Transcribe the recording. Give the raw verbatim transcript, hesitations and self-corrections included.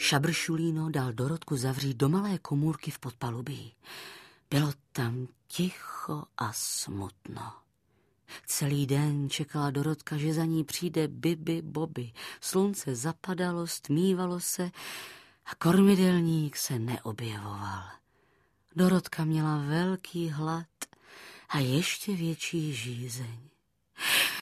Šabršulíno dal Dorotku zavřít do malé komůrky v podpalubí. Bylo tam ticho a smutno. Celý den čekala Dorotka, že za ní přijde Bibi Bobi. Slunce zapadalo, stmívalo se a kormidelník se neobjevoval. Dorotka měla velký hlad a ještě větší žízeň.